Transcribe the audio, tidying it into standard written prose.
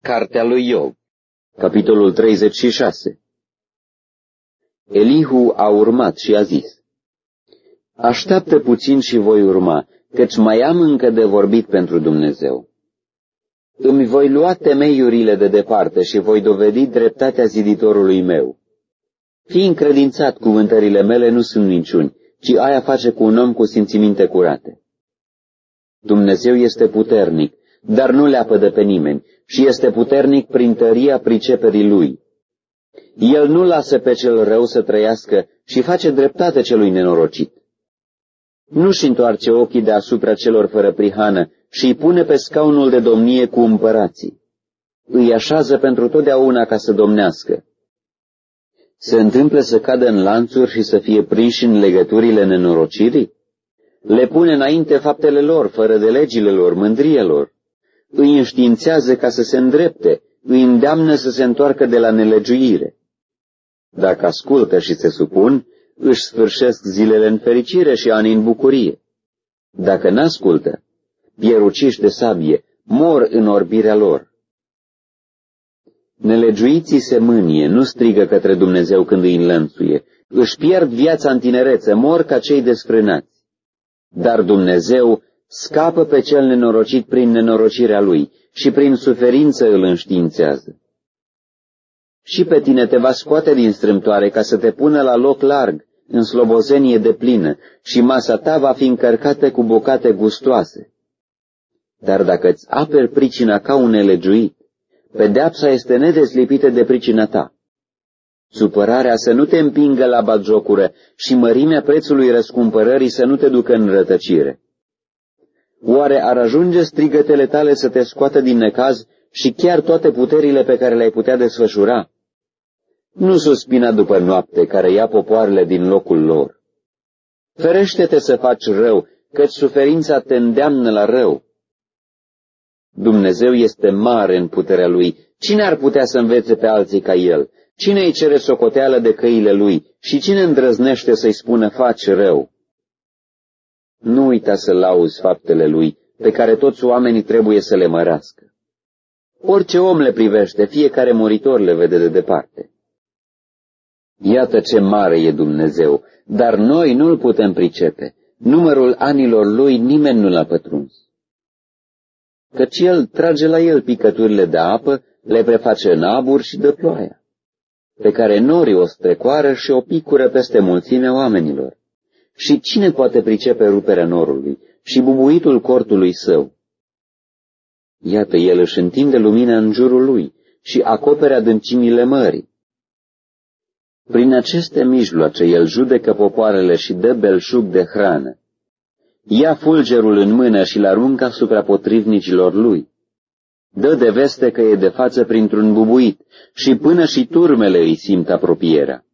Cartea lui Iov, capitolul 36. Elihu a urmat și a zis: Așteaptă puțin și voi urma, căci mai am încă de vorbit pentru Dumnezeu. Îmi voi lua temeiurile de departe și voi dovedi dreptatea ziditorului meu. Fii încredințat, cuvântările mele nu sunt minciuni, ci ai a face cu un om cu simțiminte curate. Dumnezeu este puternic, dar nu leapădă pe nimeni, și este puternic prin tăria priceperii lui. El nu lasă pe cel rău să trăiască și face dreptate celui nenorocit. Nu-și întoarce ochii deasupra celor fără prihană și îi pune pe scaunul de domnie cu împărații. Îi așează pentru totdeauna ca să domnească. Se întâmplă să cadă în lanțuri și să fie prinși în legăturile nenorocirii? Le pune înainte faptele lor, fără de legile lor, mândrielor. Îi înștiințează ca să se îndrepte, îi îndeamnă să se întoarcă de la nelegiuire. Dacă ascultă și se supun, își sfârșesc zilele în fericire și anii în bucurie. Dacă n-ascultă, pierd uciși de sabie, mor în orbirea lor. Nelegiuiții se mânie, nu strigă către Dumnezeu când îi înlănțuie, își pierd viața în tinerețe, mor ca cei desfrânați. Dar Dumnezeu scapă pe cel nenorocit prin nenorocirea lui și prin suferință îl înștiințează. Și pe tine te va scoate din strâmtoare ca să te pună la loc larg, în slobozenie deplină, și masa ta va fi încărcată cu bucate gustoase. Dar dacă îți aperi pricina ca un nelegiuit, pedeapsa este nedeslipită de pricina ta. Supărarea să nu te împingă la batjocură și mărimea prețului răscumpărării să nu te ducă în rătăcire. Oare ar ajunge strigătele tale să te scoată din necaz și chiar toate puterile pe care le-ai putea desfășura? Nu suspina după noapte care ia popoarele din locul lor. Ferește-te să faci rău, căci suferința te îndeamnă la rău. Dumnezeu este mare în puterea lui. Cine ar putea să învețe pe alții ca el? Cine îi cere socoteală de căile lui și cine îndrăznește să-i spună faci rău? Nu uita să lauzi faptele lui, pe care toți oamenii trebuie să le mărească. Orice om le privește, fiecare muritor le vede de departe. Iată ce mare e Dumnezeu, dar noi nu-l putem pricepe. Numărul anilor lui nimeni nu l-a pătruns. Căci el trage la el picăturile de apă, le preface în abur și dă ploaia, pe care norii o strecoară și o picură peste mulțimea oamenilor. Și cine poate pricepe ruperea norului și bubuitul cortului său? Iată, el își întinde lumina în jurul lui și acopere adâncimile mării. Prin aceste mijloace el judecă popoarele și dă belșug de hrană. Ia fulgerul în mână și l-aruncă asupra potrivnicilor lui. Dă de veste că e de față printr-un bubuit și până și turmele îi simt apropierea.